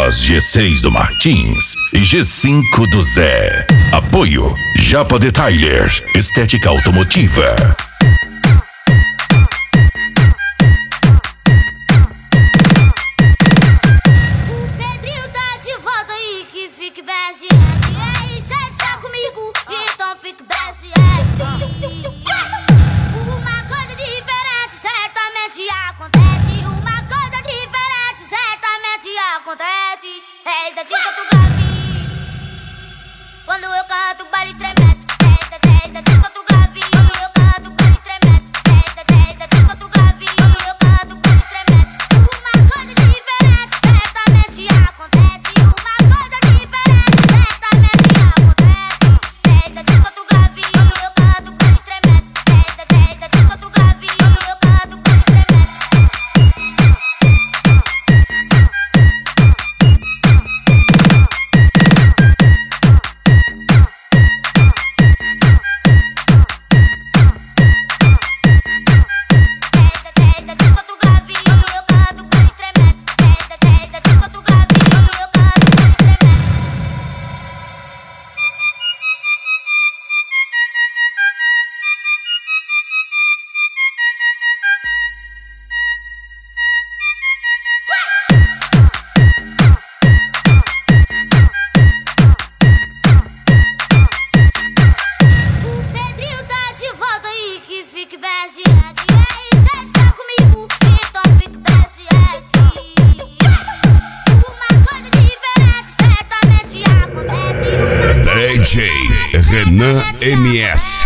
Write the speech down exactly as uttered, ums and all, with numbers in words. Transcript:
Voz G seis do Martins e G cinco do Zé. Apoio Japa Detailer, estética automotiva. O Pedrinho tá de volta aí, que fique bem ciente. E aí, cê está comigo, então fique bem ciente. Uma coisa diferente certamente acontece. Uma coisa diferente certamente acontece. É isso, é disso que tu grave. Quando eu canto, o baile estremece. É isso, é isso, é disso que tu grave. Quando eu canto, o baile estremece. É isso, é isso, é disso que tu grave. Quando eu canto, o baile estremece. Uma coisa diferente certamente acontece. Uma coisa diferente certamente acontece. É isso, é disso que tu grave. Quando eu canto, o baile estremece. É isso, é isso, é disso que tu grave. Quando eu canto, o baile estremece. O Pedrinho tá de volta aí, que fique bem ciente. E aí, cê está comigo, então fique bem ciente. Uma coisa diferente certamente acontece. D J Renan M S.